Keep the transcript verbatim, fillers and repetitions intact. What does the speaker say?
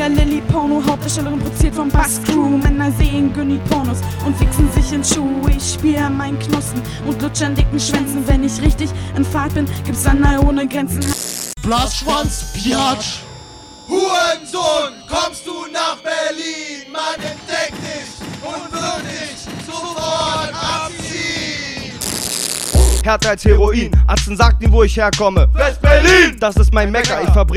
Lila Lilly Porno, Hauptdarstellerin produziert vom Bass Crew. Männer sehen Günni Pornos und wichsen sich in Schuhe. Ich spiel an meinen Knospen und lutsche an dicken Schwänzen. Wenn ich richtig in Fahrt bin, gibt's dann ohne Grenzen. Blattschwanz, Piatsch. Hurensohn, kommst du nach Berlin? Man entdeckt dich und wird dich sofort abziehen. Härter als Heroin, Arzen sagt ihm, wo ich herkomme. West-Berlin! Das ist mein Mecker, ich verbringe